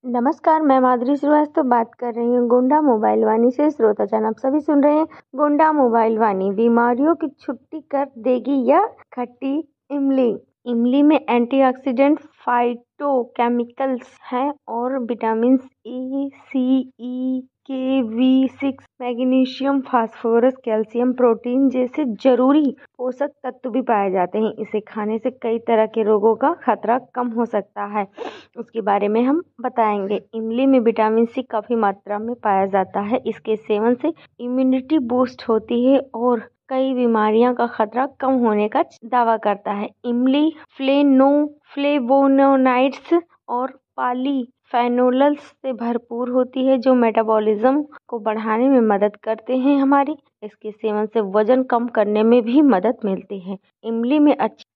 नमस्कार, मैं माधुरी श्रीवास्तव बात कर रही हूँ गोंडा मोबाइल वाणी से। श्रोताजन आप सभी सुन रहे हैं गोंडा मोबाइल वाणी। बीमारियों की छुट्टी कर देगी यह खट्टी इमली। इमली में एंटीऑक्सीडेंट फाइटोकेमिकल्स हैं और vitamin A, C, E, K, बी6, मैग्नीशियम, फास्फोरस, कैल्शियम, प्रोटीन जैसे जरूरी पोषक तत्व भी पाए जाते हैं। इसे खाने से कई तरह के रोगों का खतरा कम हो सकता है, उसके बारे में हम बताएंगे। इमली में विटामिन सी काफ़ी मात्रा में पाया जाता है। इसके सेवन से इम्यूनिटी बूस्ट होती है और कई बीमारियों का खतरा कम होने का दावा करता है। इमली फ्लेवोनोइड्स और पॉलीफेनोल्स से भरपूर होती है जो मेटाबॉलिज्म को बढ़ाने में मदद करते हैं हमारी। इसके सेवन से वजन कम करने में भी मदद मिलती है। इमली में अच्छी